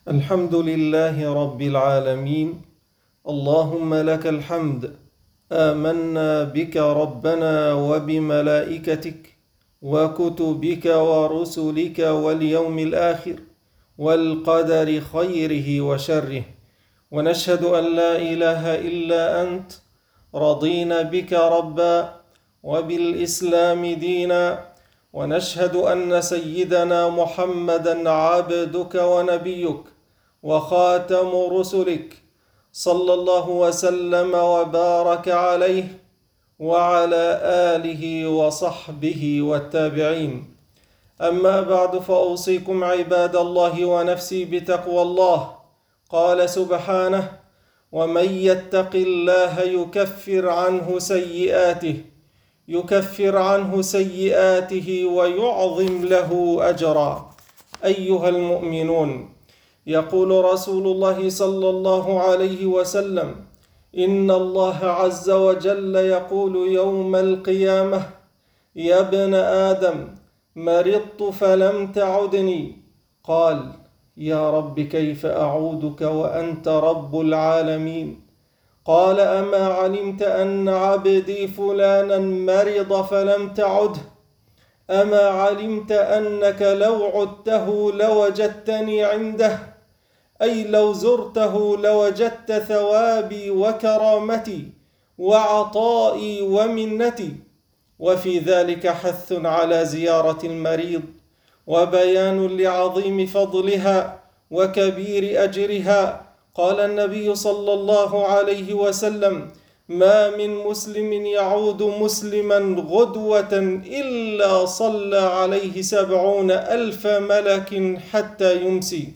الحمد لله رب العالمين. اللهم لك الحمد. آمنا بك ربنا وبملائكتك وكتبك ورسلك واليوم الآخر والقدر خيره وشره، ونشهد أن لا إله إلا أنت. رضينا بك ربا وبالإسلام دينا، ونشهد أن سيدنا محمدًا عبدك ونبيك وخاتم رسلك، صلى الله وسلم وبارك عليه وعلى آله وصحبه والتابعين. أما بعد، فأوصيكم عباد الله ونفسي بتقوى الله. قال سبحانه: ومن يتق الله يكفر عنه سيئاته ويعظم له أجرا. أيها المؤمنون، يقول رسول الله صلى الله عليه وسلم: إن الله عز وجل يقول يوم القيامة: يا ابن آدم، مرضت فلم تعدني. قال: يا رب كيف أعودك وأنت رب العالمين؟ قال: أما علمت أن عبدي فلانا مرض فلم تعده؟ أما علمت أنك لو عدته لوجدتني عنده؟ أي لو زرته لوجدت ثوابي وكرامتي وعطائي ومنتي. وفي ذلك حث على زيارة المريض، وبيان لعظيم فضلها وكبير أجرها. قال النبي صلى الله عليه وسلم: ما من مسلم يعود مسلما غدوة إلا صلى عليه 70,000 ملك حتى يمسي،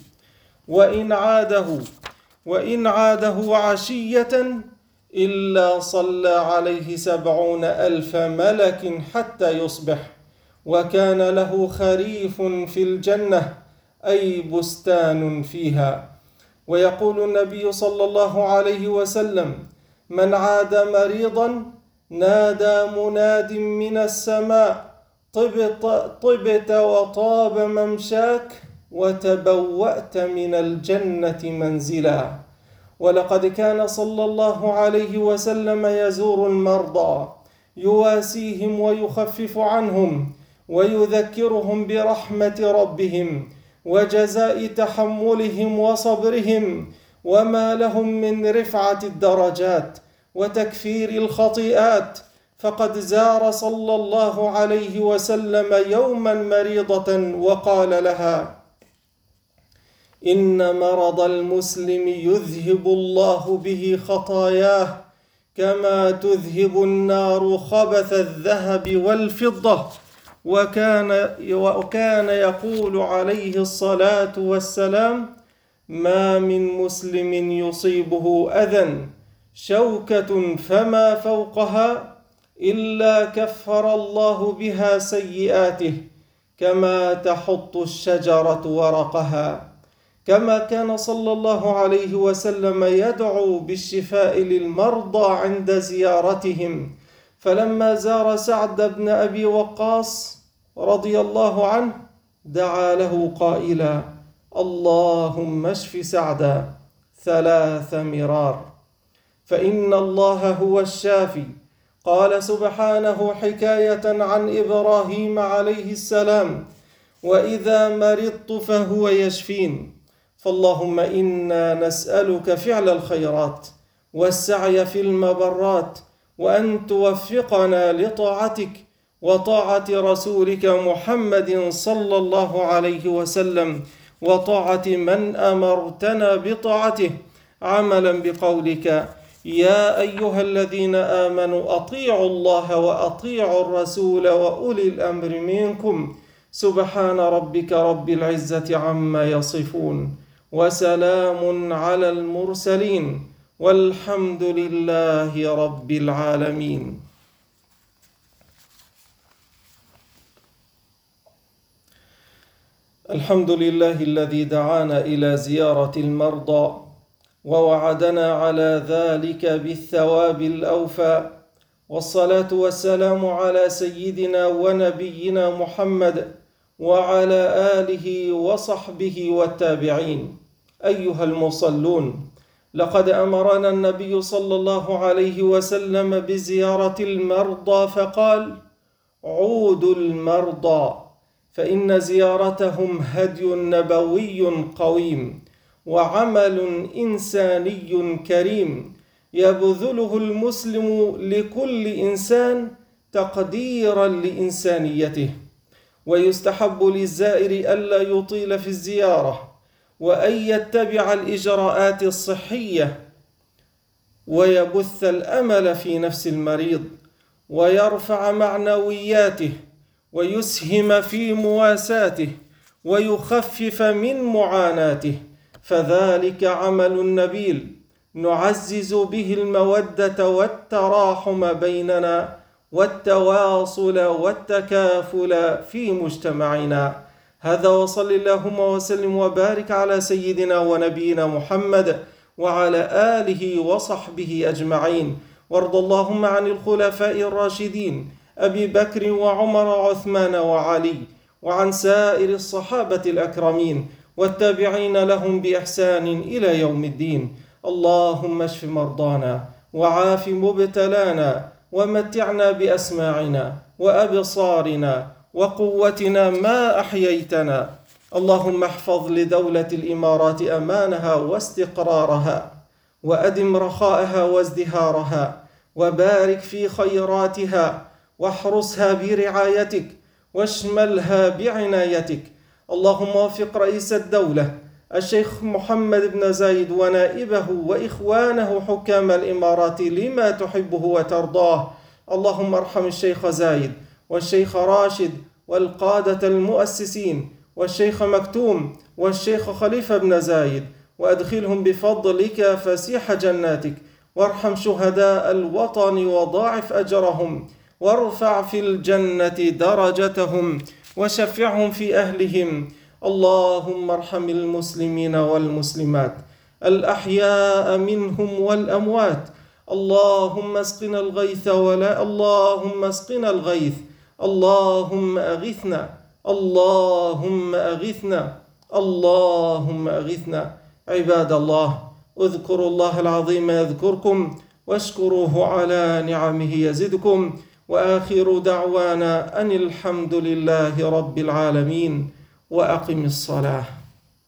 وإن عاده عشية إلا صلى عليه 70,000 ملك حتى يصبح، وكان له خريف في الجنة، أي بستان فيها. ويقول النبي صلى الله عليه وسلم: من عاد مريضا نادى مناد من السماء: طبت وطاب ممشاك وتبوأت من الجنة منزلا. ولقد كان صلى الله عليه وسلم يزور المرضى، يواسيهم ويخفف عنهم ويذكرهم برحمة ربهم وجزاء تحملهم وصبرهم، وما لهم من رفعة الدرجات وتكفير الخطيئات. فقد زار صلى الله عليه وسلم يوما مريضة وقال لها: إن مرض المسلم يذهب الله به خطاياه كما تذهب النار خبث الذهب والفضة. وكان يقول عليه الصلاة والسلام: ما من مسلم يصيبه أذى شوكة فما فوقها إلا كفر الله بها سيئاته كما تحط الشجرة ورقها. كما كان صلى الله عليه وسلم يدعو بالشفاء للمرضى عند زيارتهم، فلما زار سعد بن أبي وقاص رضي الله عنه دعا له قائلا: اللهم اشف سعدا 3 مرار، فإن الله هو الشافي. قال سبحانه حكاية عن إبراهيم عليه السلام: وإذا مرضت فهو يشفين. فاللهم إنا نسألك فعل الخيرات والسعي في المبرات، وأن توفقنا لطاعتك وطاعة رسولك محمد صلى الله عليه وسلم، وطاعة من أمرتنا بطاعته، عملا بقولك: يا أيها الذين آمنوا أطيعوا الله وأطيعوا الرسول وأولي الأمر منكم. سبحان ربك رب العزة عما يصفون، وسلام على المرسلين، والحمد لله رب العالمين. الحمد لله الذي دعانا إلى زيارة المرضى ووعدنا على ذلك بالثواب الأوفى، والصلاة والسلام على سيدنا ونبينا محمد وعلى آله وصحبه والتابعين. أيها المصلون، لقد أمرنا النبي صلى الله عليه وسلم بزيارة المرضى فقال: عودوا المرضى، فإن زيارتهم هدي نبوي قويم وعمل إنساني كريم يبذله المسلم لكل إنسان تقديرا لإنسانيته. ويستحب للزائر ألا يطيل في الزيارة، وأن يتبع الإجراءات الصحية، ويبث الأمل في نفس المريض، ويرفع معنوياته، ويسهم في مواساته، ويخفف من معاناته، فذلك عمل نبيل نعزز به المودة والتراحم بيننا والتواصل والتكافل في مجتمعنا. هذا، وصل اللهم وسلم وبارك على سيدنا ونبينا محمد وعلى آله وصحبه أجمعين. وارض اللهم عن الخلفاء الراشدين أبي بكر وعمر وعثمان وعلي، وعن سائر الصحابة الأكرمين والتابعين لهم بإحسان إلى يوم الدين. اللهم اشف مرضانا وعاف مبتلانا، ومتعنا بأسماعنا وأبصارنا وقوتنا ما أحييتنا. اللهم احفظ لدولة الإمارات أمانها واستقرارها، وأدم رخاءها وازدهارها، وبارك في خيراتها، واحرسها برعايتك، واشملها بعنايتك. اللهم وفق رئيس الدولة الشيخ محمد بن زايد ونائبه وإخوانه حكام الإمارات لما تحبه وترضاه. اللهم ارحم الشيخ زايد والشيخ راشد والقادة المؤسسين والشيخ مكتوم والشيخ خليفة بن زايد، وأدخلهم بفضلك فسيح جناتك، وارحم شهداء الوطن وضاعف أجرهم، وارفع في الجنة درجتهم، وشفعهم في أهلهم. اللهم ارحم المسلمين والمسلمات الأحياء منهم والأموات. اللهم اسقنا الغيث اللهم اسقنا الغيث. اللهم أغثنا، اللهم أغثنا، اللهم أغثنا. عباد الله، اذكروا الله العظيم يذكركم، واشكروه على نعمه يزدكم. وآخر دعوانا أن الحمد لله رب العالمين. وأقم الصلاة.